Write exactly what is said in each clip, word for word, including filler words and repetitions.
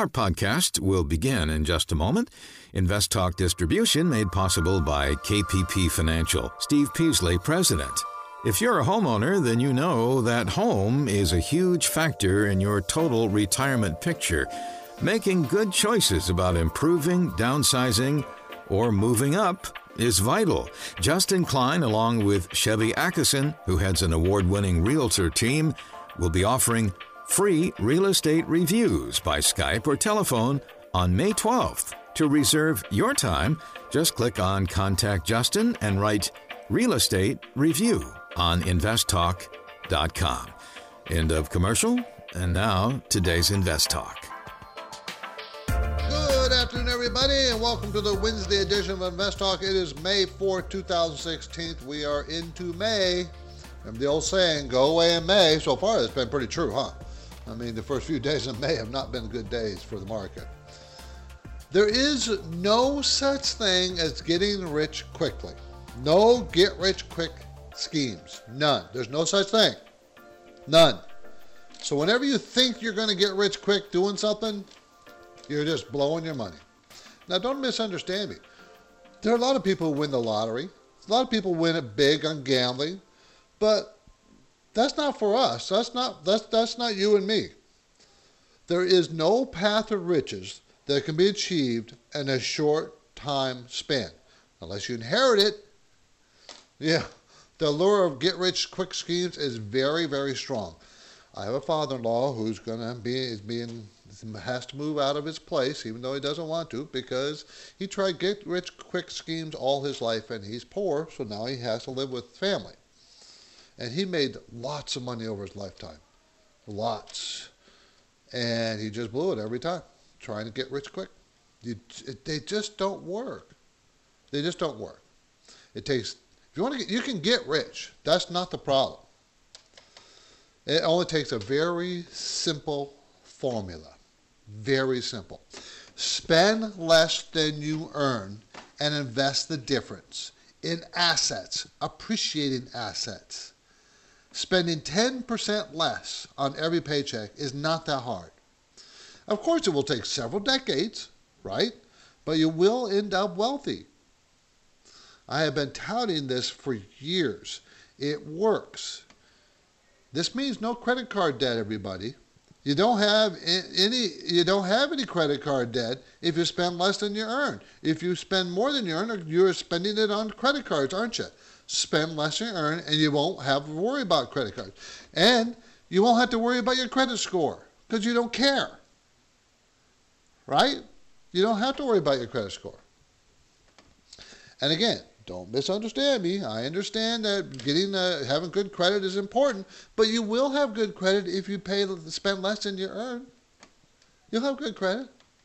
Our podcast will begin in just a moment. Invest Talk distribution made possible by K P P Financial. Steve Peasley, President. If you're a homeowner, then you know that home is a huge factor in your total retirement picture. Making good choices about improving, downsizing, or moving up is vital. Justin Klein, along with Chevy Ackerson, who heads an award-winning realtor team, will be offering free real estate reviews by Skype or telephone on May twelfth. To reserve your time, just click on Contact Justin and write Real Estate Review on invest talk dot com. End of commercial. And now, today's Invest Talk. Good afternoon, everybody, and welcome to the Wednesday edition of Invest Talk. It is May fourth, twenty sixteen. We are into May. And the old saying, go away in May. So far, it's been pretty true, huh? I mean, the first few days of May have not been good days for the market. There is no such thing as getting rich quickly. No get-rich-quick schemes. None. There's no such thing. None. So whenever you think you're going to get rich quick doing something, you're just blowing your money. Now, don't misunderstand me. There are a lot of people who win the lottery. A lot of people win it big on gambling. But that's not for us. That's not, that's, that's not you and me. There is no path to riches that can be achieved in a short time span. Unless you inherit it, yeah, the allure of get-rich-quick schemes is very, very strong. I have a father-in-law who's going to be is being has to move out of his place, even though he doesn't want to, because he tried get-rich-quick schemes all his life, and he's poor, so now he has to live with family. And he made lots of money over his lifetime. Lots. And he just blew it every time, trying to get rich quick. You, it, they just don't work. They just don't work. It takes, if you want to get, you can get rich. That's not the problem. It only takes a very simple formula. Very simple. Spend less than you earn and invest the difference in assets, appreciating assets. Spending ten percent less on every paycheck is not that hard. Of course, it will take several decades, right? But you will end up wealthy. I have been touting this for years. It works. This means no credit card debt, everybody. You don't have any, you don't have any credit card debt if you spend less than you earn. If you spend more than you earn, you're spending it on credit cards, aren't you? Spend less than you earn, and you won't have to worry about credit cards. And you won't have to worry about your credit score because you don't care. Right? You don't have to worry about your credit score. And again, don't misunderstand me. I understand that getting uh, having good credit is important, but you will have good credit if you pay spend less than you earn. You'll have good credit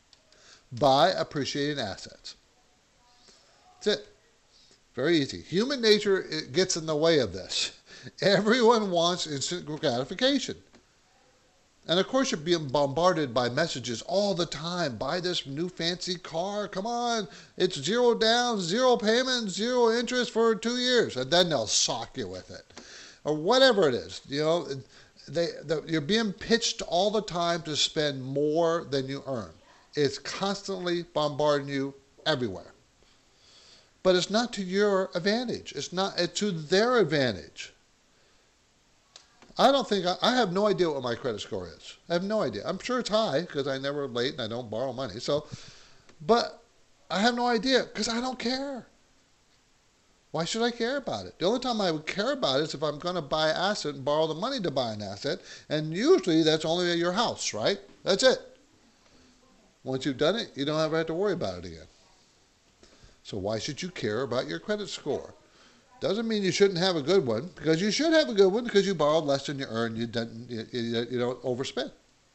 by appreciating assets. That's it. Very easy. Human nature it gets in the way of this. Everyone wants instant gratification. And of course you're being bombarded by messages all the time. Buy this new fancy car. Come on. It's zero down, zero payment, zero interest for two years. And then they'll sock you with it. Or whatever it is. You know, they, the, you're being pitched all the time to spend more than you earn. It's constantly bombarding you everywhere. But it's not to your advantage. It's not it's to their advantage. I don't think, I, I have no idea what my credit score is. I have no idea. I'm sure it's high because I never late and I don't borrow money. So, but I have no idea because I don't care. Why should I care about it? The only time I would care about it is if I'm going to buy an asset and borrow the money to buy an asset. And usually that's only at your house, right? That's it. Once you've done it, you don't ever have to worry about it again. So why should you care about your credit score? Doesn't mean you shouldn't have a good one, because you should have a good one because you borrowed less than you earned. You didn't, you, you, you don't overspend.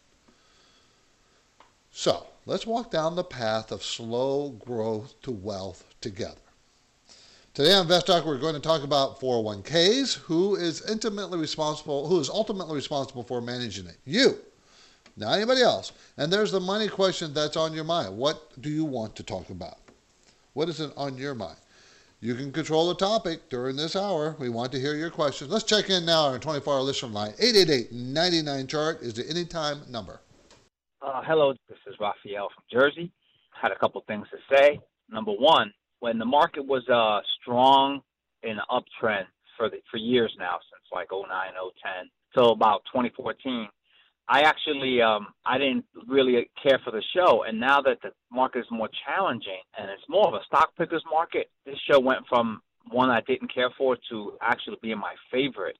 So let's walk down the path of slow growth to wealth together. Today on Invest Talk, we're going to talk about four oh one k's. Who is intimately responsible? Who is ultimately responsible for managing it? You, not anybody else. And there's the money question that's on your mind. What do you want to talk about? What is it on your mind? You can control the topic during this hour. We want to hear your questions. Let's check in now on our twenty-four hour listener line. eight eight eight, nine nine, chart is the anytime number. Uh, hello, this is Raphael from Jersey. Had a couple things to say. Number one, when the market was uh, strong in an uptrend for the, for years now, since like oh nine, oh ten, till about twenty fourteen, I actually um, I didn't really care for the show. And now that the market is more challenging and it's more of a stock pickers market, this show went from one I didn't care for to actually being my favorite.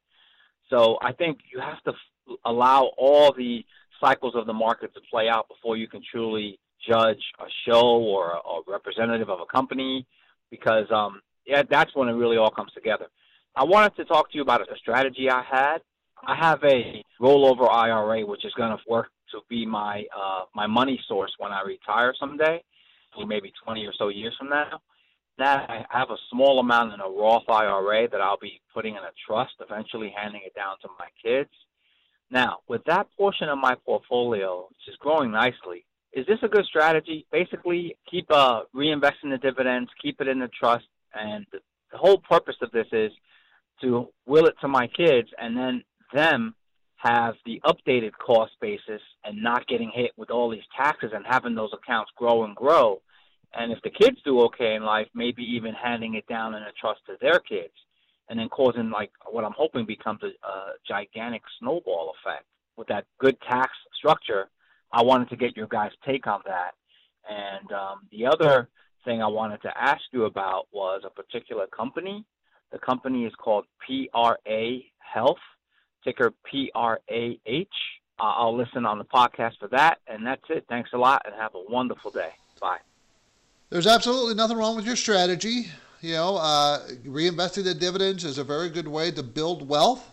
So I think you have to f- allow all the cycles of the market to play out before you can truly judge a show or a, a representative of a company, because um, yeah, that's when it really all comes together. I wanted to talk to you about a strategy I had. I have a rollover I R A, which is going to work to be my uh, my money source when I retire someday, maybe twenty or so years from now. Now I have a small amount in a Roth I R A that I'll be putting in a trust, eventually handing it down to my kids. Now, with that portion of my portfolio, which is growing nicely, is this a good strategy? Basically, keep uh, reinvesting the dividends, keep it in the trust, and the, the whole purpose of this is to will it to my kids and then them have the updated cost basis and not getting hit with all these taxes and having those accounts grow and grow. And if the kids do okay in life, maybe even handing it down in a trust to their kids, and then causing, like, what I'm hoping becomes a, a gigantic snowball effect. With that good tax structure, I wanted to get your guys' take on that. And um, the other thing I wanted to ask you about was a particular company. The company is called P R A Health, ticker P R A H. Uh, I'll listen on the podcast for that. And that's it. Thanks a lot, and have a wonderful day. Bye. There's absolutely nothing wrong with your strategy. You know, uh, reinvesting the dividends is a very good way to build wealth,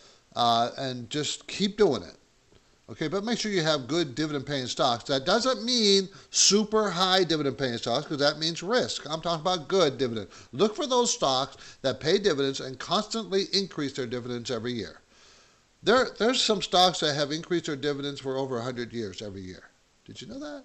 uh, and just keep doing it. Okay, but make sure you have good dividend-paying stocks. That doesn't mean super high dividend-paying stocks, because that means risk. I'm talking about good dividend. Look for those stocks that pay dividends and constantly increase their dividends every year. There, there's some stocks that have increased their dividends for over one hundred years every year. Did you know that?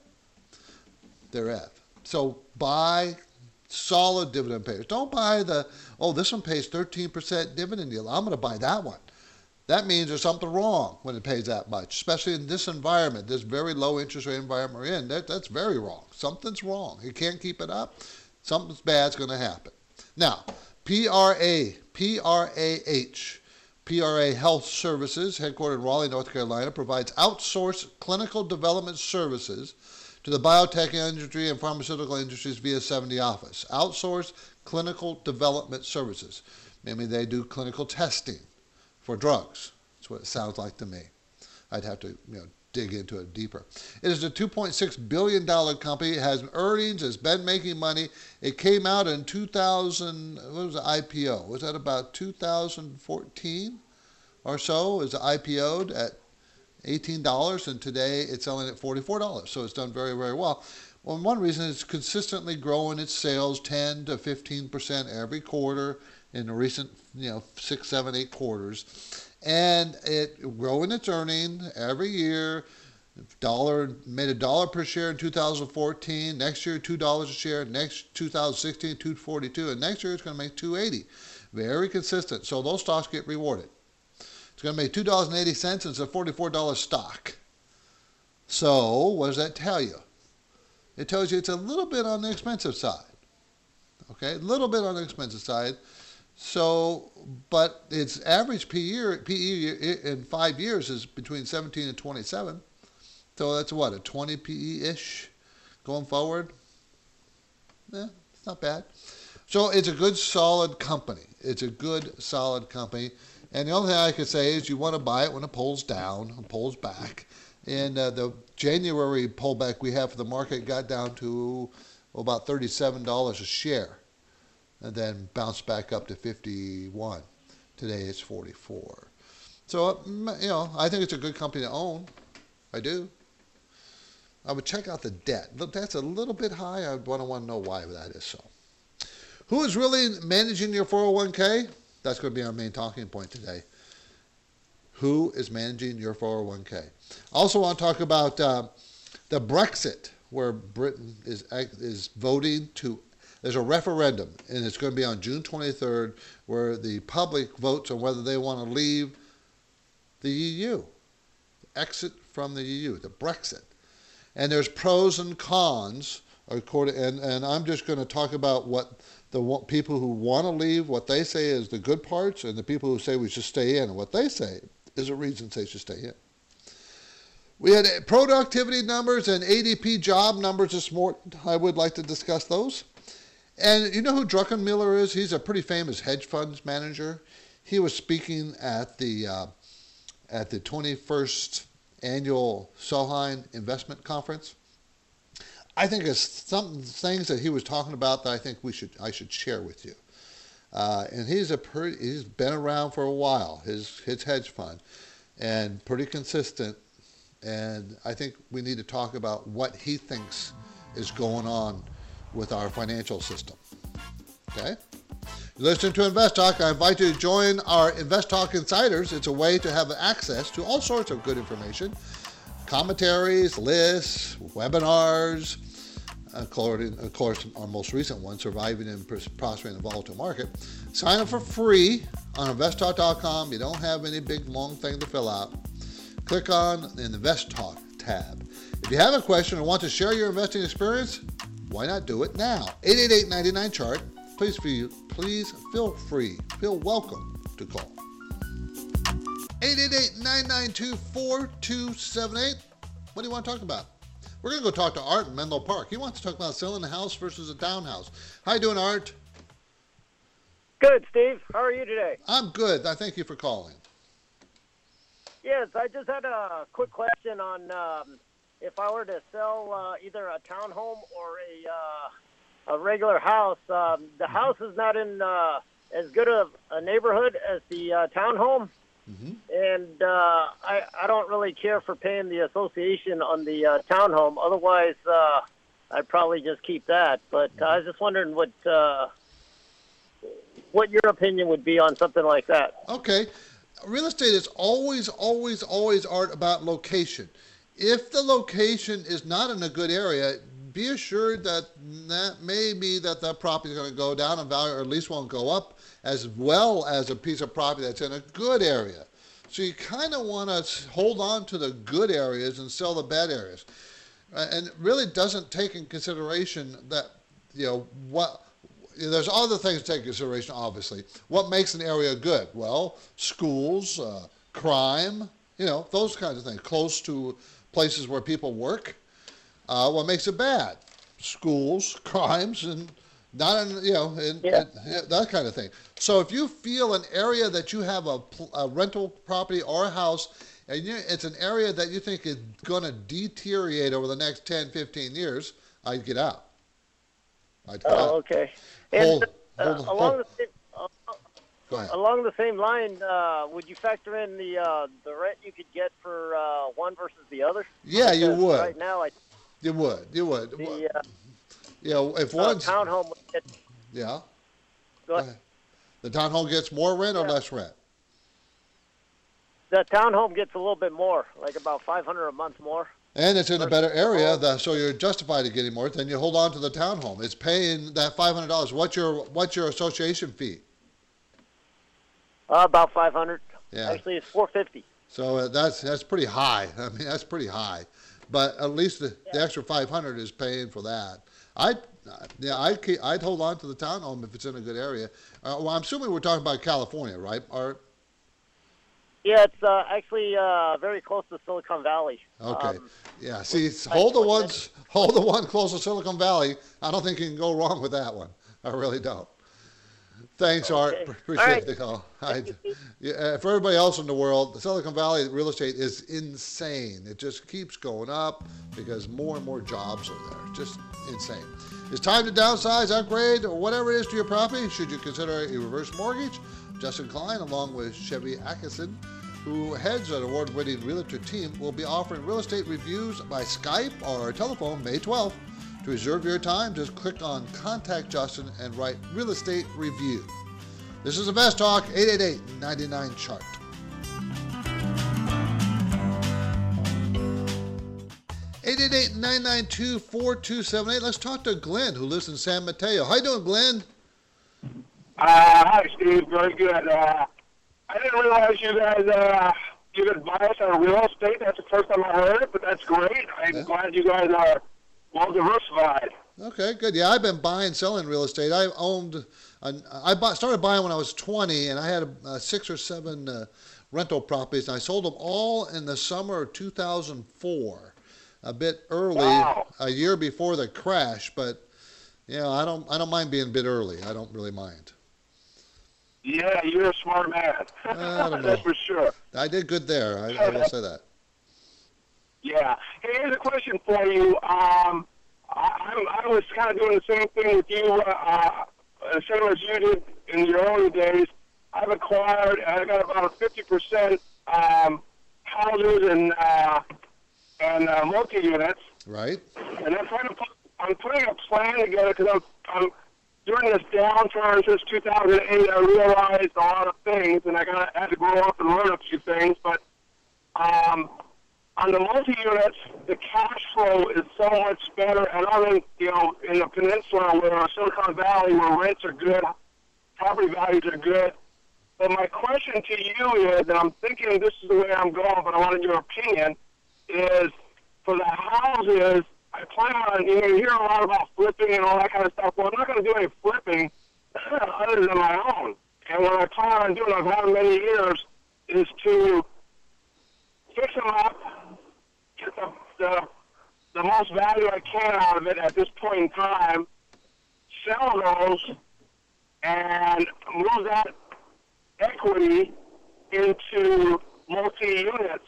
There have. So buy solid dividend payers. Don't buy the, oh, this one pays thirteen percent dividend yield, I'm going to buy that one. That means there's something wrong when it pays that much, especially in this environment, this very low interest rate environment we're in. That, that's very wrong. Something's wrong. You can't keep it up. Something bad's going to happen. Now, P R A, P R A H, P R A Health Services, headquartered in Raleigh, North Carolina, provides outsourced clinical development services to the biotech industry and pharmaceutical industries via seventy Office. Outsourced clinical development services. Maybe they do clinical testing for drugs. That's what it sounds like to me. I'd have to, you know, dig into it deeper. It is a two point six billion dollars company. It has earnings. It's been making money. It came out in two thousand, what was the I P O? Was that about two thousand fourteen or so? It was I P O'd at eighteen dollars, and today it's selling at forty-four dollars. So it's done very, very well. Well, one reason it's consistently growing its sales ten to fifteen percent every quarter in the recent, you know, six, seven, eight quarters. And it growing its earnings every year. Dollar made a dollar per share in two thousand fourteen. Next year, two dollars a share. Next two thousand sixteen, two forty-two, and next year it's going to make two eighty. Very consistent. So those stocks get rewarded. It's going to make two dollars and eighty cents, and it's a forty-four dollars stock. So what does that tell you? It tells you it's a little bit on the expensive side. Okay, a little bit on the expensive side. So, but its average P E, P E in five years is between seventeen and twenty-seven. So that's what, a twenty P E-ish going forward? Yeah, it's not bad. So it's a good, solid company. It's a good, solid company. And the only thing I could say is you want to buy it when it pulls down and pulls back. And uh, the January pullback we have for the market got down to well, about thirty-seven dollars a share, and then bounced back up to fifty-one. Today it's forty-four. So, you know, I think it's a good company to own. I do. I would check out the debt. Look, that's a little bit high. I want to want to know why that is so. Who is really managing your four oh one k? That's going to be our main talking point today. Who is managing your four oh one k? I also want to talk about uh, the Brexit, where Britain is is voting to, there's a referendum, and it's going to be on June twenty-third, where the public votes on whether they want to leave the E U, exit from the E U, the Brexit. and there's pros and cons. According, and, and I'm just going to talk about what the people who want to leave, what they say is the good parts, and the people who say we should stay in, and what they say is a reason they should stay in. We had productivity numbers and A D P job numbers this morning. I would like to discuss those. And you know who Druckenmiller is? He's a pretty famous hedge funds manager. He was speaking at the uh, at the twenty-first annual Solheim Investment Conference. I think it's some things that he was talking about that I think we should I should share with you. Uh, and he's a pretty, he's been around for a while, his his hedge fund, and pretty consistent. And I think we need to talk about what he thinks is going on with our financial system. Okay? Listen to Invest Talk. I invite you to join our Invest Talk Insiders. It's a way to have access to all sorts of good information, commentaries, lists, webinars. Of course, our most recent one, Surviving and Prospering in a Volatile Market. Sign up for free on invest talk dot com. You don't have any big, long thing to fill out. Click on the Invest Talk tab. If you have a question or want to share your investing experience, why not do it now? eight eight eight, nine nine, chart. Please feel, please feel free, feel welcome to call. eight eight eight, nine nine two, four two seven eight. What do you want to talk about? We're going to go talk to Art in Menlo Park. He wants to talk about selling a house versus a townhouse. How you doing, Art? Good, Steve. How are you today? I'm good. I thank you for calling. Yes, I just had a quick question on um, if I were to sell uh, either a townhome or a uh, a regular house. Um, the house is not in uh, as good of a neighborhood as the uh, townhome, mm-hmm. and uh, I, I don't really care for paying the association on the uh, townhome. Otherwise, uh, I'd probably just keep that. But uh, I was just wondering what uh, what your opinion would be on something like that. Okay. Real estate is always, always, always art about location. If the location is not in a good area, be assured that that may be that that property is going to go down in value or at least won't go up, as well as a piece of property that's in a good area. So you kind of want to hold on to the good areas and sell the bad areas. And it really doesn't take in consideration that, you know, what... There's other things to take into consideration, obviously. What makes an area good? Well, schools, uh, crime, you know, those kinds of things. Close to places where people work. Uh, what makes it bad? Schools, crimes, and not, in, you know, in, yeah. in, that kind of thing. So if you feel an area that you have a, a rental property or a house, and you, it's an area that you think is going to deteriorate over the next ten, fifteen years, I'd get out. I'd get oh, out. okay. And hold, uh, hold, along, hold. the same, uh, Go ahead. along the same line, uh, would you factor in the uh, the rent you could get for uh, one versus the other? Yeah, because you would. Right now, I you would. You would. the uh, you know, if uh, one's townhome would get. yeah, Go ahead. the townhome gets more rent or Yeah. less rent. The townhome gets a little bit more, like about five hundred a month more. And it's in a better area, that, so you're justified to getting more. Then you hold on to the townhome. It's paying that five hundred dollars. What's your what's your association fee? Uh, about five hundred. Yeah. Actually, it's four fifty. So uh, that's that's pretty high. I mean, that's pretty high. But at least the, Yeah. the extra five hundred is paying for that. I yeah, I'd keep, I'd hold on to the townhome if it's in a good area. Uh, well, I'm assuming we're talking about California, right? Art? Yeah, it's uh, actually uh, very close to Silicon Valley. Okay. Um, Yeah, see, hold the ones, hold the one close to Silicon Valley. I don't think you can go wrong with that one. I really don't. Thanks, Art. Okay. Appreciate All right. the call. I, yeah, for everybody else in the world, the Silicon Valley real estate is insane. It just keeps going up because more and more jobs are there. Just insane. It's time to downsize, upgrade, or whatever it is to your property. Should you consider a reverse mortgage? Justin Klein, along with Chevy Atkinson, who heads an award-winning realtor team, will be offering real estate reviews by Skype or telephone May twelfth. To reserve your time, just click on Contact Justin and write Real Estate Review. This is Invest Talk, eight eight eight, nine nine, chart. eight eight eight, nine nine two, four two seven eight. Let's talk to Glenn, who lives in San Mateo. How you doing, Glenn? Uh, hi, Steve. Very good. Uh, I didn't realize you guys uh, give advice on real estate. That's the first time I heard it, but that's great. I'm Yeah. glad you guys are well diversified. Okay, good. Yeah, I've been buying and selling real estate. I owned, an, I bought, started buying when I was twenty, and I had uh, six or seven uh, rental properties, and I sold them all in the summer of two thousand four, a bit early, Wow. a year before the crash. But you know, I don't, I don't mind being a bit early. I don't really mind. Yeah, you're a smart man. I don't That's know. for sure. I did good there. I, I will say that. Yeah. Hey, here's a question for you. Um, I, I was kind of doing the same thing with you, uh, uh, same as you did in your early days. I've acquired, I got about fifty percent um, houses and uh, and uh, multi-units, Right? and I'm trying to put, I'm putting a plan together because I'm, I'm during this downturn since two thousand eight. I realized a lot of things, and I got had to grow up and learn a few things, but. Um, On the multi-units, the cash flow is so much better, and other, you know, in the peninsula where Silicon Valley, where rents are good, property values are good. But my question to you is, and I'm thinking this is the way I'm going, but I wanted your opinion, is for the houses, I plan on, you know, you hear a lot about flipping and all that kind of stuff. Well, I'm not going to do any flipping other than my own. And what I plan on doing, I've had many years, is to fix them up, get the, the, the most value I can out of it at this point in time, sell those, and move that equity into multi-units.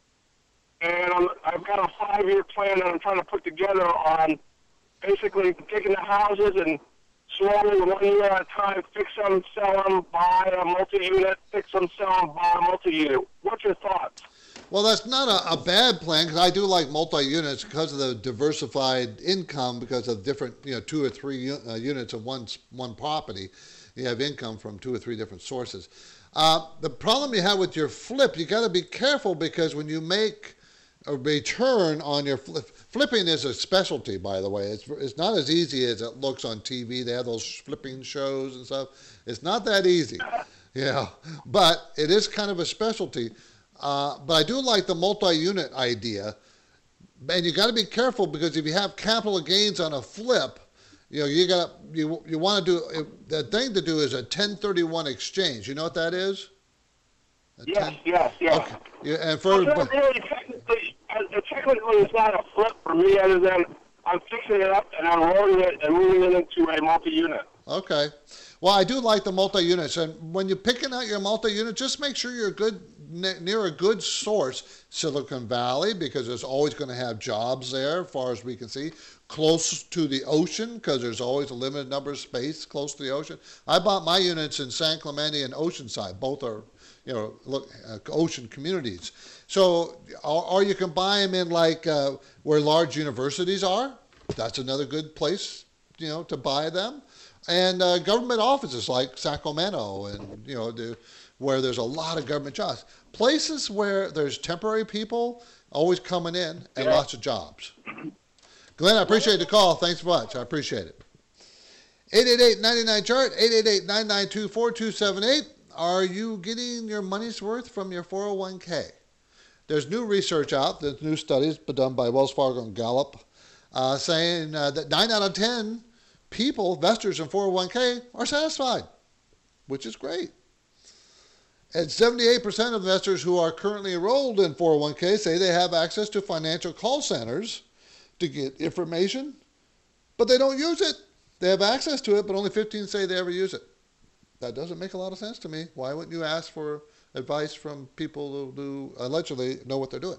And I'm, I've got a five-year plan that I'm trying to put together on basically taking the houses and slowly, one year at a time, fix them, sell them, buy a multi-unit, fix them, sell them, buy a multi-unit. What's your thoughts? Well, that's not a, a bad plan because I do like multi-units because of the diversified income because of different, you know, two or three u- uh, units of one s- one property. You have income from two or three different sources. Uh, the problem you have with your flip, you got to be careful because when you make a return on your flip, flipping is a specialty, by the way. It's it's not as easy as it looks on T V. They have those flipping shows and stuff. It's not that easy, yeah. But it is kind of a specialty. Uh, but I do like the multi-unit idea, and you got to be careful because if you have capital gains on a flip, you know you got you you want to do the thing to do is a ten thirty-one exchange. You know what that is? A Yes, ten yes, yes. Okay. Yeah, and for Well, it's not really technically, uh, technically it's not a flip for me other than I'm fixing it up and unloading it and moving it into a multi-unit. Okay. Well, I do like the multi-units, and when you're picking out your multi-unit, just make sure you're good ne- near a good source. Silicon Valley, because there's always going to have jobs there, as far as we can see. Close to the ocean, because there's always a limited number of space close to the ocean. I bought my units in San Clemente and Oceanside. Both are, you know, look, uh, ocean communities. So, or, or you can buy them in like uh, where large universities are. That's another good place, you know, to buy them. And uh, government offices like Sacramento and, you know, the, where there's a lot of government jobs. Places where there's temporary people always coming in and Yeah. lots of jobs. Glenn, I appreciate the call. Thanks much. I appreciate it. eight eight eight, nine nine, C H A R T, eight eight eight, nine nine two, four two seven eight. Are you getting your money's worth from your four oh one k? There's new research out, there's new studies done by Wells Fargo and Gallup, uh, saying uh, that nine out of ten people, investors in four oh one k, are satisfied, which is great. And seventy-eight percent of investors who are currently enrolled in four oh one k say they have access to financial call centers to get information, but they don't use it. They have access to it, but only fifteen say they ever use it. That doesn't make a lot of sense to me. Why wouldn't you ask for advice from people who, who allegedly know what they're doing?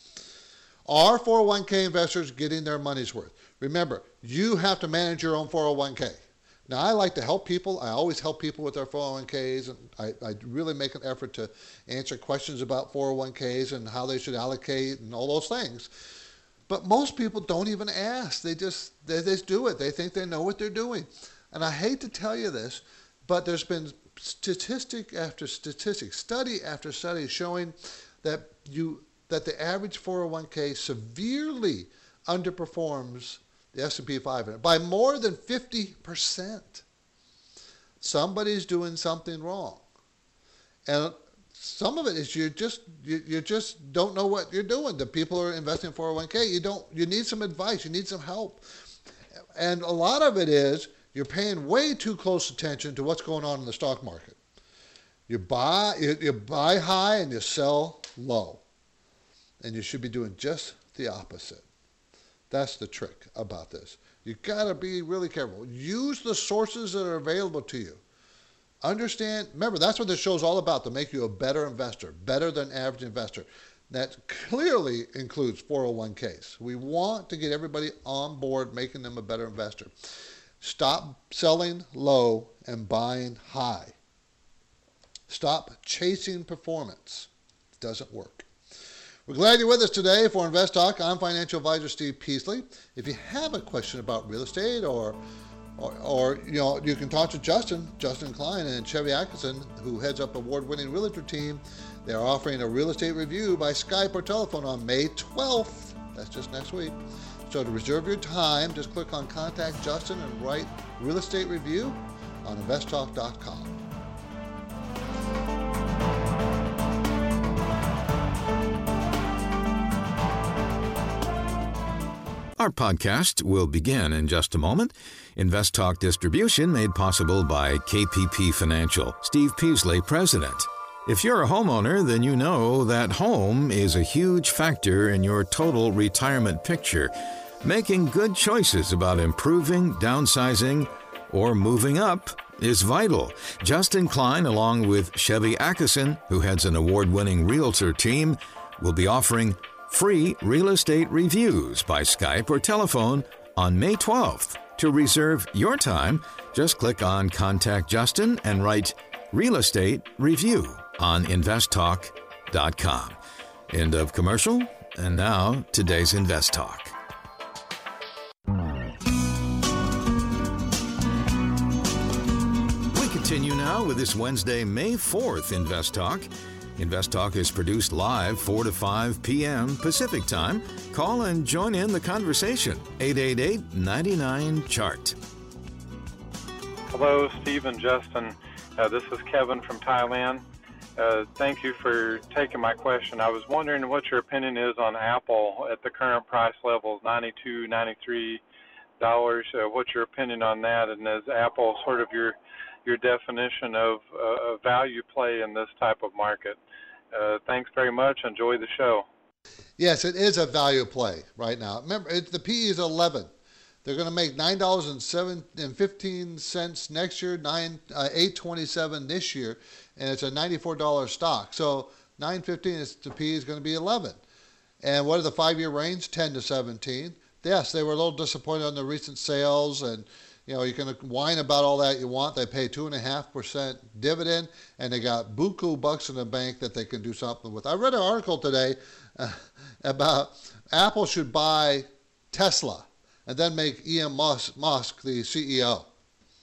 Are four oh one k investors getting their money's worth? Remember, you have to manage your own four oh one k. Now, I like to help people. I always help people with their four oh one k's, and I, I really make an effort to answer questions about four oh one k's and how they should allocate and all those things. But most people don't even ask. They just they just do it. They think they know what they're doing. And I hate to tell you this, but there's been statistic after statistic, study after study showing that you that the average four oh one k severely underperforms the S and P five hundred by more than fifty percent. Somebody's doing something wrong. And some of it is you just you, you just don't know what you're doing. The people who are investing in four oh one k, you don't you need some advice, you need some help. And a lot of it is you're paying way too close attention to what's going on in the stock market. You buy you, you buy high and you sell low. And you should be doing just the opposite. That's the trick about this. You got to be really careful. Use the sources that are available to you. Understand, remember, that's what this show is all about, to make you a better investor, better than average investor. That clearly includes four oh one k's. We want to get everybody on board, making them a better investor. Stop selling low and buying high. Stop chasing performance. It doesn't work. We're glad you're with us today for Invest Talk. I'm financial advisor Steve Peasley. If you have a question about real estate or Or, or, you know, you can talk to Justin, Justin Klein and Chevy Atkinson, who heads up award-winning realtor team. They're offering a real estate review by Skype or telephone on May twelfth. That's just next week. So to reserve your time, just click on Contact Justin and write Real Estate Review on invest talk dot com. Our podcast will begin in just a moment. Invest Talk distribution made possible by K P P Financial. Steve Peasley, President. If you're a homeowner, then you know that home is a huge factor in your total retirement picture. Making good choices about improving, downsizing, or moving up is vital. Justin Klein, along with Chevy Atkinson, who heads an award-winning realtor team, will be offering free real estate reviews by Skype or telephone on May twelfth. To reserve your time, just click on Contact Justin and write Real Estate Review on invest talk dot com. End of commercial. And now, today's Invest Talk. We continue now with this Wednesday, May fourth Invest Talk. Invest Talk is produced live four to five p.m. Pacific Time. Call and join in the conversation. eight eight eight, nine nine, C H A R T. Hello, Steve and Justin. Uh, this is Kevin from Thailand. Uh, thank you for taking my question. I was wondering what your opinion is on Apple at the current price levels, ninety-two dollars, ninety-three dollars. Uh, what's your opinion on that? And is Apple sort of your your definition of uh, a value play in this type of market? Uh, thanks very much. Enjoy the show. Yes, it is a value play right now. Remember, it, the P E is eleven. They're going to make nine dollars and fifteen cents next year, nine uh, eight twenty-seven this year, and it's a ninety-four dollars stock. So nine fifteen is the P E is going to be eleven. And what are the five-year range? ten to seventeen. Yes, they were a little disappointed on the recent sales, and you know, you can whine about all that you want. They pay two and a half percent dividend, and they got buku bucks in the bank that they can do something with. I read an article today uh, about Apple should buy Tesla and then make Elon Musk, Musk the C E O.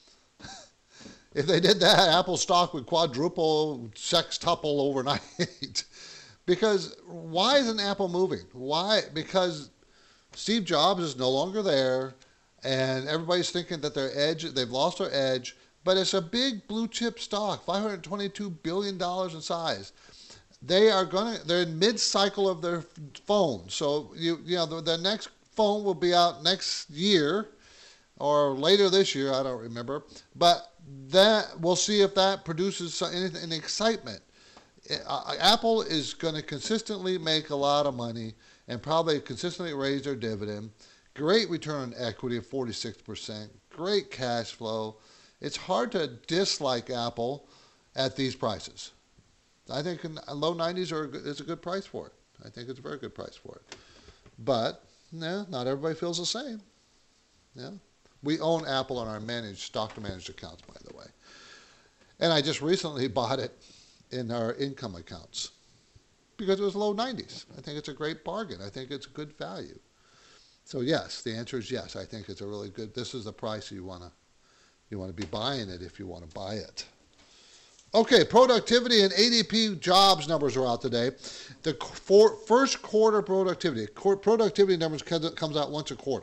If they did that, Apple stock would quadruple, sextuple overnight. Because why isn't Apple moving? Why? Because Steve Jobs is no longer there. And everybody's thinking that their edge, they've lost their edge, but it's a big blue chip stock, five hundred twenty-two billion dollars in size. They are going to, they're in mid-cycle of their phone. So, you you know, the, the next phone will be out next year or later this year, I don't remember. But that, we'll see if that produces anything, any excitement. Uh, Apple is going to consistently make a lot of money and probably consistently raise their dividend. Great return on equity of forty-six percent. Great cash flow. It's hard to dislike Apple at these prices. I think in low nineties are a good, is a good price for it. I think it's a very good price for it. But, no, not everybody feels the same. Yeah. We own Apple on our managed, stock to managed accounts, by the way. And I just recently bought it in our income accounts because it was low nineties. I think it's a great bargain. I think it's a good value. So yes, the answer is yes. I think it's a really good, this is the price you want to you want to be buying it if you want to buy it. Okay, productivity and A D P jobs numbers are out today. The for, first quarter productivity, productivity numbers comes out once a quarter.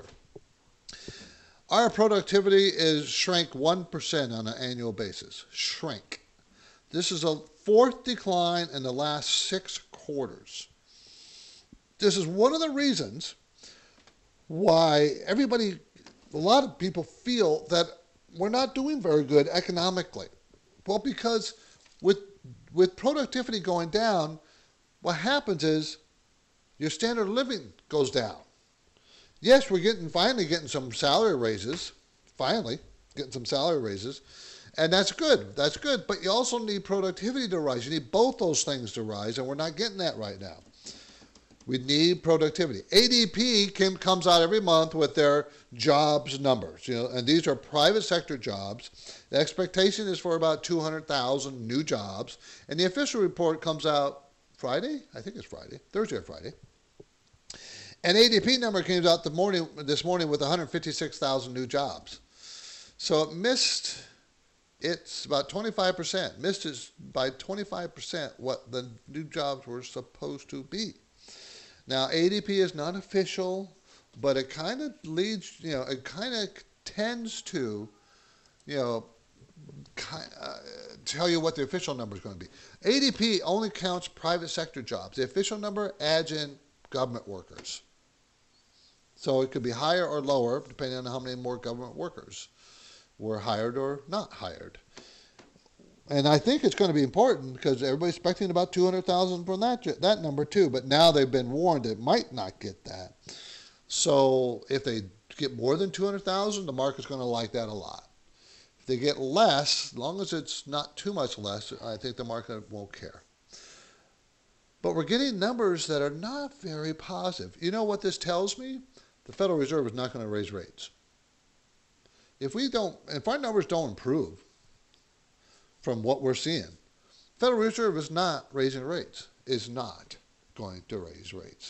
Our productivity is shrank one percent on an annual basis. Shrank. This is a fourth decline in the last six quarters. This is one of the reasons why everybody, a lot of people feel that we're not doing very good economically. Well, because with with productivity going down, what happens is your standard of living goes down. Yes, we're getting finally getting some salary raises, finally getting some salary raises, and that's good. That's good. But you also need productivity to rise. You need both those things to rise, and we're not getting that right now. We need productivity. A D P can, comes out every month with their jobs numbers, you know, and these are private sector jobs. The expectation is for about two hundred thousand new jobs, and the official report comes out Friday. I think it's Friday, Thursday or Friday. And A D P number came out the morning this morning with one hundred fifty-six thousand new jobs. So it missed. It's about twenty-five percent. Missed it by twenty-five percent what the new jobs were supposed to be. Now, A D P is not official, but it kind of leads, you know, it kind of tends to, you know, kind uh, tell you what the official number is going to be. A D P only counts private sector jobs. The official number adds in government workers. So it could be higher or lower, depending on how many more government workers were hired or not hired. And I think it's going to be important because everybody's expecting about two hundred thousand from that that number too. But now they've been warned it might not get that. So if they get more than two hundred thousand, the market's going to like that a lot. If they get less, as long as it's not too much less, I think the market won't care. But we're getting numbers that are not very positive. You know what this tells me? The Federal Reserve is not going to raise rates. If we don't, if our numbers don't improve from what we're seeing, Federal Reserve is not raising rates, is not going to raise rates.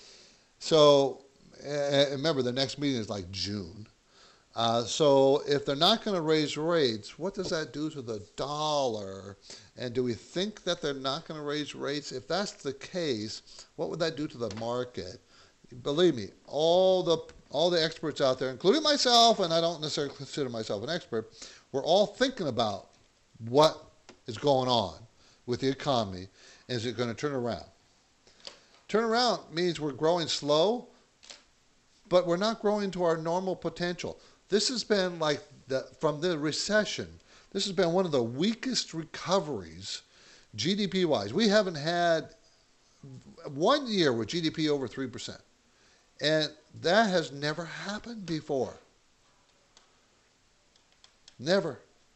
So uh, remember, the next meeting is like June. Uh, so if they're not going to raise rates, what does that do to the dollar? And do we think that they're not going to raise rates? If that's the case, what would that do to the market? Believe me, all the all the experts out there, including myself, and I don't necessarily consider myself an expert, we're all thinking about what is going on with the economy, and is it going to turn around? Turn around means we're growing slow, but we're not growing to our normal potential. This has been like, the, from the recession, this has been one of the weakest recoveries G D P-wise. We haven't had one year with G D P over three percent, and that has never happened before. Never.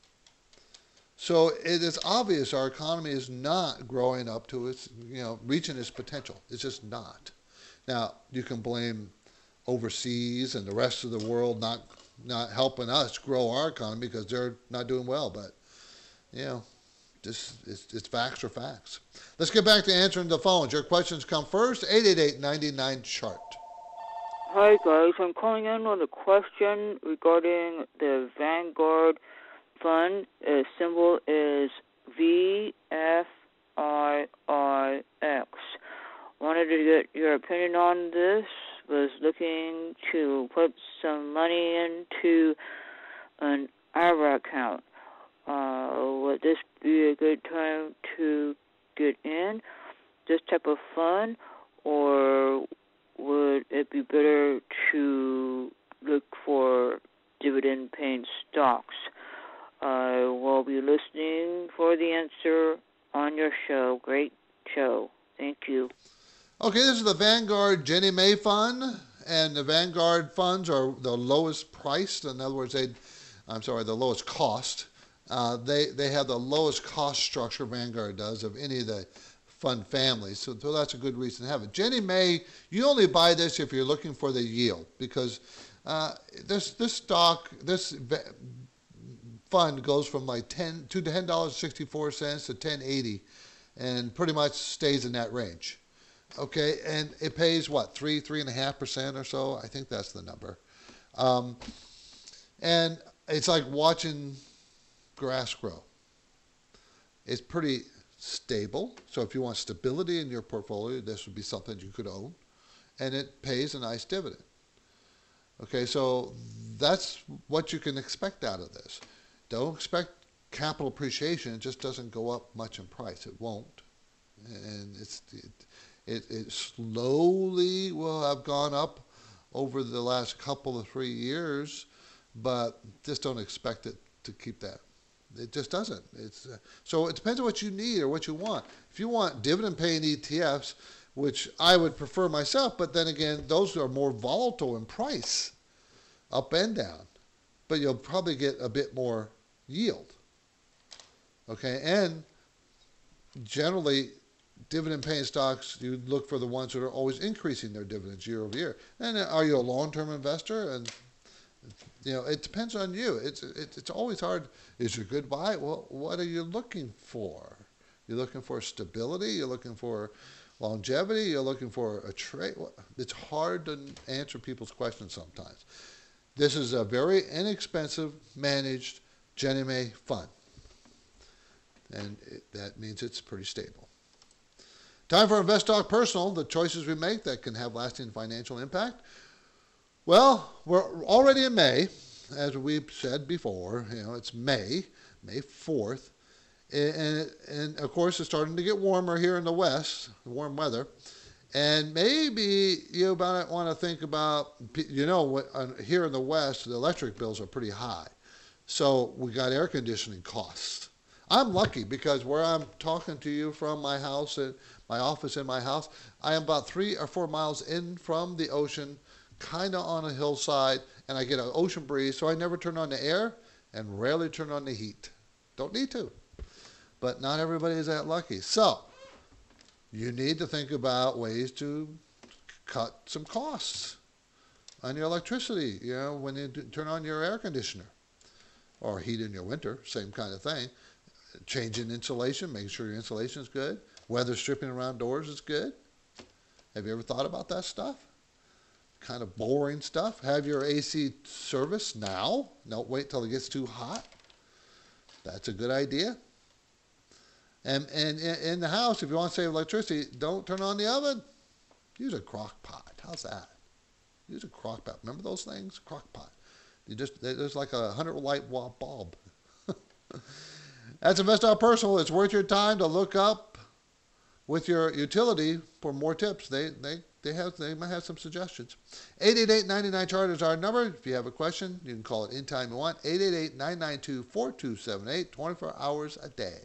So it is obvious our economy is not growing up to its, you know, reaching its potential. It's just not. Now, you can blame overseas and the rest of the world not not helping us grow our economy because they're not doing well. But, you know, just it's, it's facts are facts. Let's get back to answering the phones. Your questions come first. eight eight eight, nine nine, chart. Hi, guys. I'm calling in with a question regarding the Vanguard Fund. Its symbol is V F I I X. Wanted to get your opinion on this. Was looking to put some money into an I R A account. Uh, would this be a good time to get in this type of fund, or would it be better to look for dividend-paying stocks? I will be listening for the answer on your show. Great show. Thank you. Okay, this is the Vanguard Ginnie Mae Fund, and the Vanguard funds are the lowest priced. In other words, they, I'm sorry, the lowest cost. Uh, they they have the lowest cost structure, Vanguard does, of any of the fund families. So, so that's a good reason to have it. Ginnie Mae, you only buy this if you're looking for the yield, because uh, this this stock, this fund goes from like ten to ten dollars and sixty-four cents to ten eighty, and pretty much stays in that range. Okay, and it pays what, three, three and a half percent or so? I think that's the number. Um, and it's like watching grass grow. It's pretty stable. So if you want stability in your portfolio, this would be something you could own. And it pays a nice dividend. Okay, so that's what you can expect out of this. Don't expect capital appreciation, it just doesn't go up much in price. It won't. And it's it, it, it slowly will have gone up over the last couple of three years, but just don't expect it to keep that. It just doesn't. It's uh, so it depends on what you need or what you want. If you want dividend-paying E T Fs, which I would prefer myself, but then again, those are more volatile in price, up and down, but you'll probably get a bit more yield. Okay, and generally, dividend-paying stocks, you look for the ones that are always increasing their dividends year over year. And are you a long-term investor? And you know, it depends on you. It's it, it's always hard. Is it a good buy? Well, what are you looking for? You're looking for stability. You're looking for longevity. You're looking for a trade. It's hard to answer people's questions sometimes. This is a very inexpensive, managed Ginnie Mae fund, and it, that means it's pretty stable. Time for InvestTalk Personal, the choices we make that can have lasting financial impact. Well, we're already in May, as we've said before. You know, it's May, May fourth, and, and of course it's starting to get warmer here in the West, warm weather, and maybe you might want to think about, you know, here in the West, the electric bills are pretty high, so we got air conditioning costs. I'm lucky because where I'm talking to you from my house, and my office in my house, I am about three or four miles in from the ocean, kind of on a hillside, and I get an ocean breeze, so I never turn on the air and rarely turn on the heat. Don't need to. But not everybody is that lucky. So you need to think about ways to cut some costs on your electricity, you know, when you turn on your air conditioner or heat in your winter, same kind of thing. Changing insulation, making sure your insulation is good. Weather stripping around doors is good. Have you ever thought about that stuff? Kind of boring stuff. Have your A C service now. Don't wait till it gets too hot. That's a good idea. And, and in the house, if you want to save electricity, don't turn on the oven. Use a crock pot. How's that? Use a crock pot. Remember those things? Crock pot. You just, there's like a hundred light bulb. That's InvestTalk Personal. It's worth your time to look up with your utility for more tips. They they they have they might have some suggestions. eight eight eight, nine nine, chart is our number. If you have a question, you can call it anytime you want. eight eight eight, nine nine two, four two seven eight, twenty-four hours a day.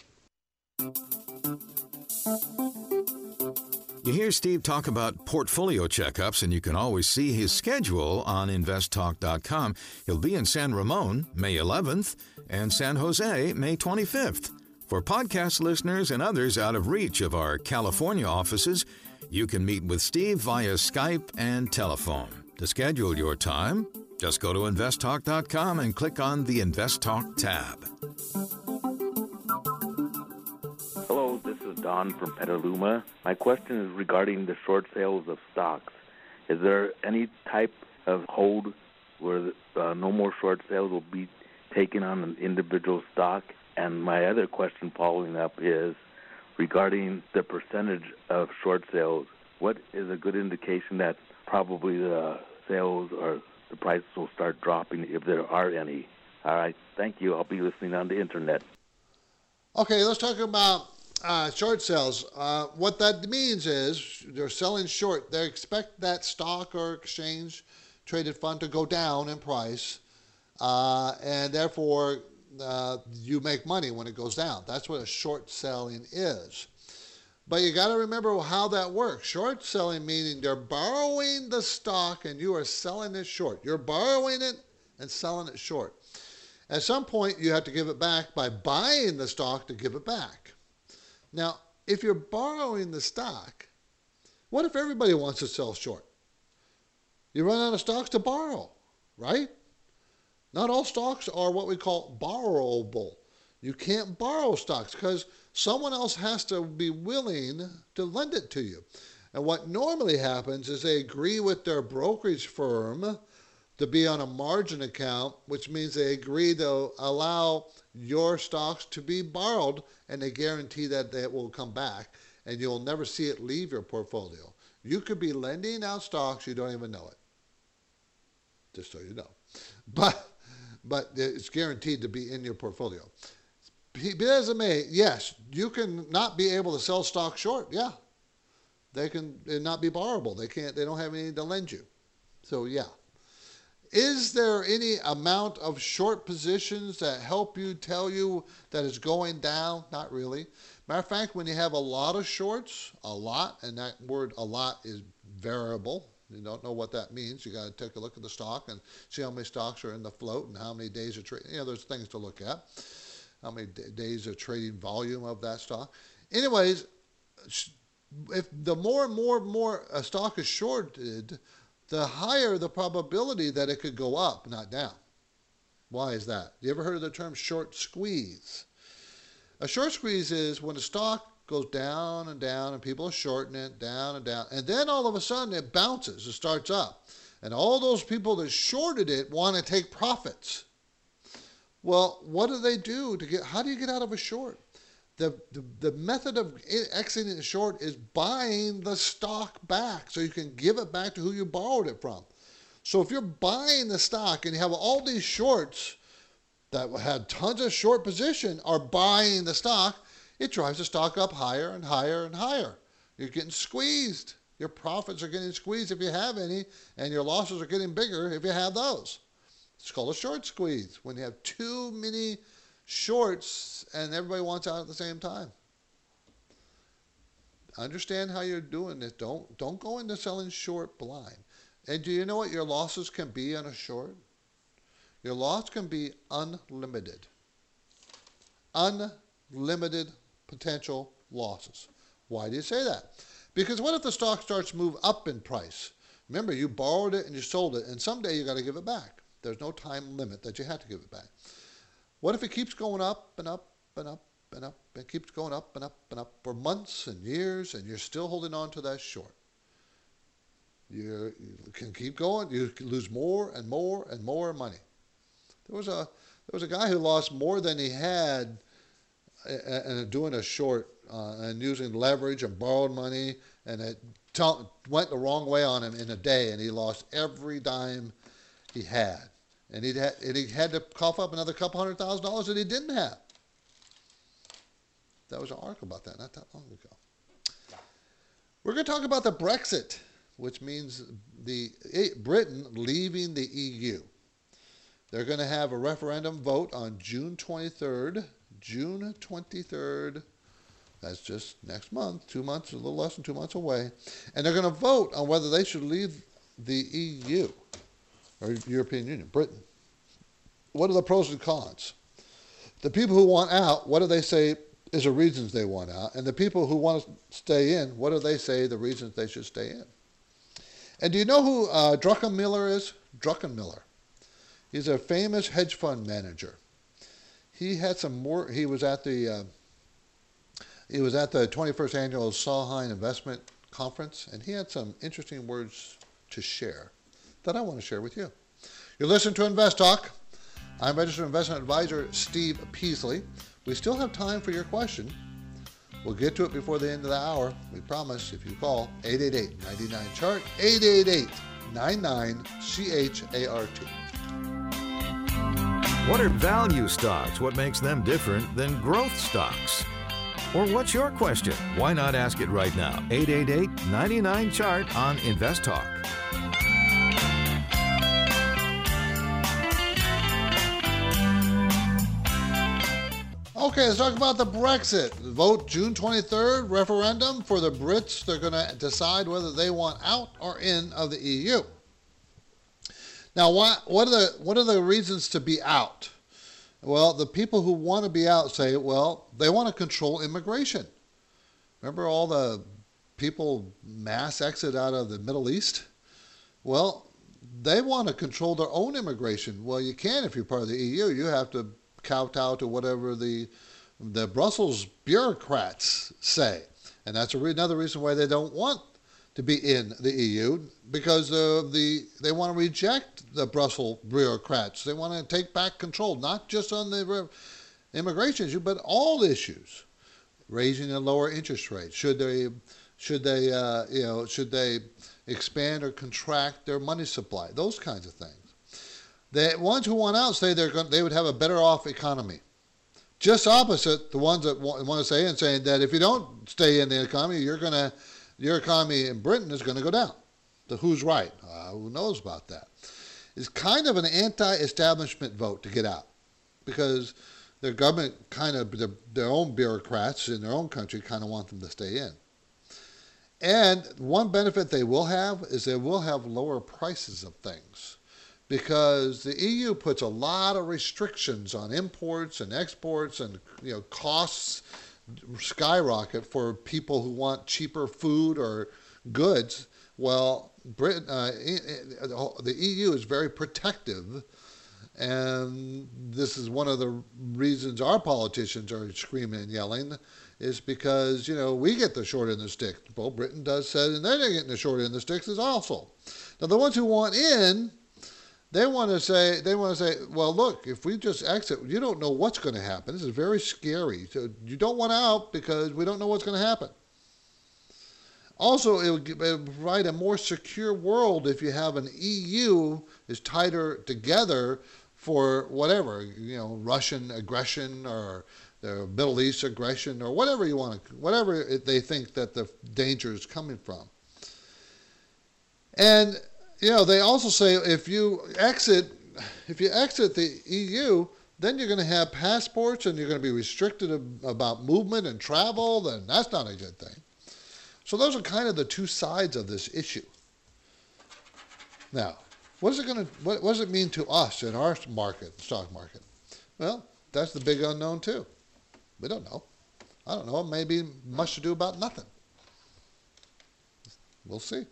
You hear Steve talk about portfolio checkups, and you can always see his schedule on invest talk dot com. He'll be in San Ramon, May eleventh, and San Jose, May twenty-fifth. For podcast listeners and others out of reach of our California offices, you can meet with Steve via Skype and telephone. To schedule your time, just go to invest talk dot com and click on the InvestTalk tab. Hello, this is Don from Petaluma. My question is regarding the short sales of stocks. Is there any type of hold where uh, no more short sales will be taken on an individual stock? And my other question following up is regarding the percentage of short sales. What is a good indication that probably the sales or the prices will start dropping if there are any? All right, thank you. I'll be listening on the internet. Okay, let's talk about uh, short sales. Uh, what that means is they're selling short. They expect that stock or exchange traded fund to go down in price, uh, and therefore uh, you make money when it goes down. That's what a short selling is. But you got to remember how that works. Short selling meaning they're borrowing the stock and you are selling it short. You're borrowing it and selling it short. At some point, you have to give it back by buying the stock to give it back. Now, if you're borrowing the stock, what if everybody wants to sell short? You run out of stocks to borrow, right? Not all stocks are what we call borrowable. You can't borrow stocks because someone else has to be willing to lend it to you. And what normally happens is they agree with their brokerage firm to be on a margin account, which means they agree to allow your stocks to be borrowed, and they guarantee that it will come back, and you'll never see it leave your portfolio. You could be lending out stocks, you don't even know it, just so you know. But, but it's guaranteed to be in your portfolio. be be as it may, yes, you can not be able to sell stock short. Yeah, they can not be borrowable. They can't. They don't have anything to lend you. So yeah. Is there any amount of short positions that help you tell you that it's going down? Not really. Matter of fact, when you have a lot of shorts, a lot, and that word a lot is variable. You don't know what that means. You got to take a look at the stock and see how many stocks are in the float and how many days of trading. You know, there's things to look at. How many d- days of trading volume of that stock. Anyways, if the more and more and more a stock is shorted, the higher the probability that it could go up, not down. Why is that? You ever heard of the term short squeeze? A short squeeze is when a stock goes down and down and people are shorting it, down and down, and then all of a sudden it bounces, it starts up. And all those people that shorted it want to take profits. Well, what do they do to get, how do you get out of a short? The, the, the method of exiting the short is buying the stock back so you can give it back to who you borrowed it from. So if you're buying the stock and you have all these shorts that had tons of short position are buying the stock, it drives the stock up higher and higher and higher. You're getting squeezed. Your profits are getting squeezed if you have any, and your losses are getting bigger if you have those. It's called a short squeeze when you have too many shorts and everybody wants out at the same time. Understand how you're doing this. Don't don't go into selling short blind. And do you know what your losses can be on a short? Your loss can be unlimited. Unlimited potential losses. Why do you say that? Because what if the stock starts to move up in price? Remember, you borrowed it and you sold it, and someday you got to give it back. There's no time limit that you have to give it back. What if it keeps going up and up and up and up and keeps going up and up and up for months and years, and you're still holding on to that short? You, you can keep going. You can lose more and more and more money. There was a there was a guy who lost more than he had and doing a short uh, and using leverage and borrowed money, and it t- went the wrong way on him in a day, and he lost every dime he had. And, he'd ha- and he had to cough up another couple hundred thousand dollars that he didn't have. There was an article about that not that long ago. We're going to talk about the Brexit, which means the Britain leaving the E U. They're going to have a referendum vote on June twenty-third. June twenty-third. That's just next month, two months, a little less than two months away. And they're going to vote on whether they should leave the E U, or European Union, Britain. What are the pros and cons? The people who want out, what do they say is the reasons they want out? And the people who want to stay in, what do they say the reasons they should stay in? And do you know who uh, Druckenmiller is? Druckenmiller. He's a famous hedge fund manager. He had some more. He was at the uh, he was at the twenty-first annual Solheim Investment Conference, and he had some interesting words to share that I want to share with you. You're listening to Invest Talk. I'm registered investment advisor Steve Peasley. We still have time for your question. We'll get to it before the end of the hour. We promise. If you call eight eight eight, nine nine, C H A R T, eight eight eight, nine nine, C H A R T. What are value stocks? What makes them different than growth stocks? Or what's your question? Why not ask it right now? eight eight eight, nine nine, C H A R T on Invest Talk. Okay, let's talk about the Brexit. Vote June twenty-third, referendum for the Brits. They're going to decide whether they want out or in of the E U. Now, what, what, are the, what are the reasons to be out? Well, the people who want to be out say, well, they want to control immigration. Remember all the people mass exit out of the Middle East? Well, they want to control their own immigration. Well, you can't if you're part of the E U. You have to kowtow to whatever the the Brussels bureaucrats say. And that's a re- another reason why they don't want to be in the E U, because uh, the they want to reject the Brussels bureaucrats. They want to take back control, not just on the re- immigration issue, but all issues. Raising and lower interest rates. Should they, should they, uh, you know, should they expand or contract their money supply? Those kinds of things. The ones who want out say they're going, they would have a better off economy. Just opposite the ones that want to say and saying that if you don't stay in the economy, you're gonna, your economy in Britain is going to go down. So who's right? Uh, who knows about that? It's kind of an anti-establishment vote to get out, because their government kind of, their, their own bureaucrats in their own country kind of want them to stay in. And one benefit they will have is they will have lower prices of things, because the E U puts a lot of restrictions on imports and exports, and you know costs skyrocket for people who want cheaper food or goods. Well, Britain, uh, the E U is very protective, and this is one of the reasons our politicians are screaming and yelling, is because, you know, we get the short end of the stick. Well, Britain does say, and they're getting the short end of the sticks is also. Now, the ones who want in, they want to say, they want to say, well, look, if we just exit, you don't know what's going to happen. This is very scary. So you don't want out because we don't know what's going to happen. Also, it would, it would provide a more secure world if you have an E U is tighter together for whatever, you know, Russian aggression or the Middle East aggression or whatever you want to, whatever they think that the danger is coming from. And, you know, they also say if you exit, if you exit the E U, then you're going to have passports and you're going to be restricted about movement and travel, then that's not a good thing. So those are kind of the two sides of this issue. Now, what is it going to, what, what does it mean to us in our market, stock market? Well, that's the big unknown too. We don't know. I don't know. It may be much to do about nothing. We'll see.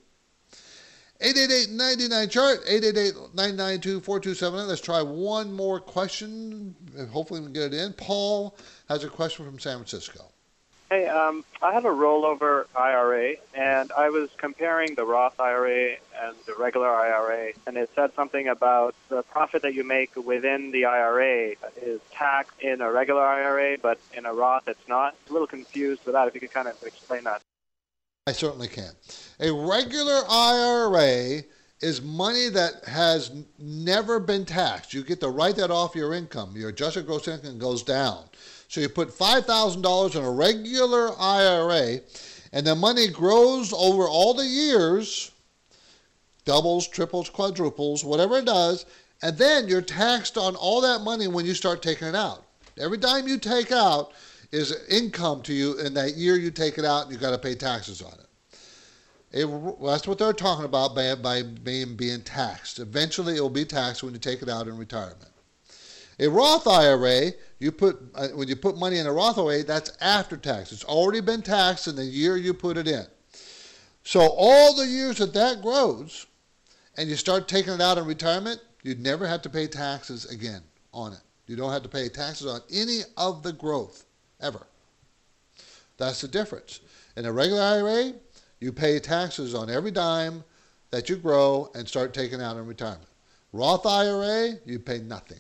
eight eight eight, nine nine, chart, eight eight eight, nine nine two, four two seven nine. Let's try one more question. Hopefully we can get it in. Paul has a question from San Francisco. Hey, um, I have a rollover I R A, and I was comparing the Roth I R A and the regular I R A, and it said something about the profit that you make within the I R A is taxed in a regular I R A, but in a Roth it's not. I'm a little confused with that. If you could kind of explain that. I certainly can. A regular I R A is money that has never been taxed. You get to write that off your income. Your adjusted gross income goes down. So you put five thousand dollars in a regular I R A, and the money grows over all the years, doubles, triples, quadruples, whatever it does, and then you're taxed on all that money when you start taking it out. Every dime you take out is income to you in that year you take it out, and you've got to pay taxes on it. It well, that's what they're talking about by, by being, being taxed. Eventually, it will be taxed when you take it out in retirement. A Roth I R A, you put uh, when you put money in a Roth I R A, that's after tax. It's already been taxed in the year you put it in. So all the years that that grows, and you start taking it out in retirement, you'd never have to pay taxes again on it. You don't have to pay taxes on any of the growth, ever. That's the difference. In a regular I R A, you pay taxes on every dime that you grow and start taking out in retirement. Roth I R A, you pay nothing.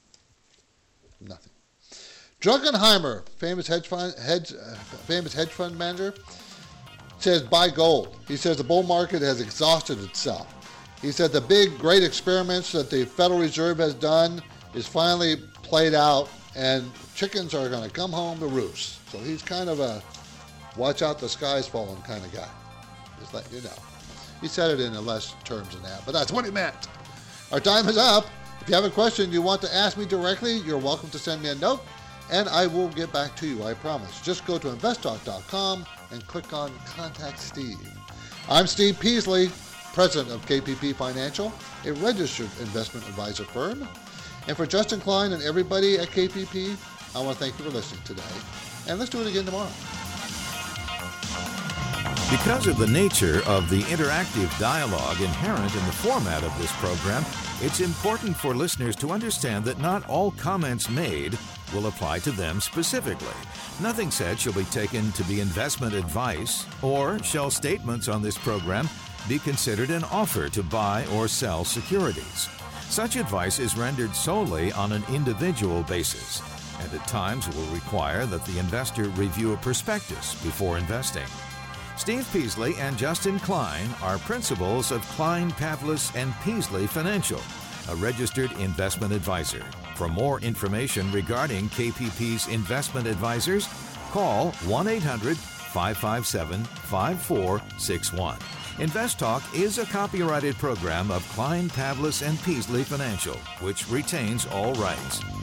Nothing. Druckenheimer, famous hedge fund, hedge, uh, famous hedge fund manager, says buy gold. He says the bull market has exhausted itself. He said the big, great experiments that the Federal Reserve has done is finally played out, and chickens are going to come home to roost. So he's kind of a watch out, the sky's falling kind of guy. Just let you know. He said it in less terms than that, but that's what he meant. Our time is up. If you have a question you want to ask me directly, you're welcome to send me a note, and I will get back to you, I promise. Just go to invest talk dot com and click on Contact Steve. I'm Steve Peasley, president of K P P Financial, a registered investment advisor firm. And for Justin Klein and everybody at K P P, I want to thank you for listening today. And let's do it again tomorrow. Because of the nature of the interactive dialogue inherent in the format of this program, it's important for listeners to understand that not all comments made will apply to them specifically. Nothing said shall be taken to be investment advice, or shall statements on this program be considered an offer to buy or sell securities. Such advice is rendered solely on an individual basis, and at times will require that the investor review a prospectus before investing. Steve Peasley and Justin Klein are principals of Klein, Pavlis and Peasley Financial, a registered investment advisor. For more information regarding K P P's investment advisors, call one eight hundred, five five seven, five four six one. Invest Talk is a copyrighted program of Klein, Pavlis and Peasley Financial, which retains all rights.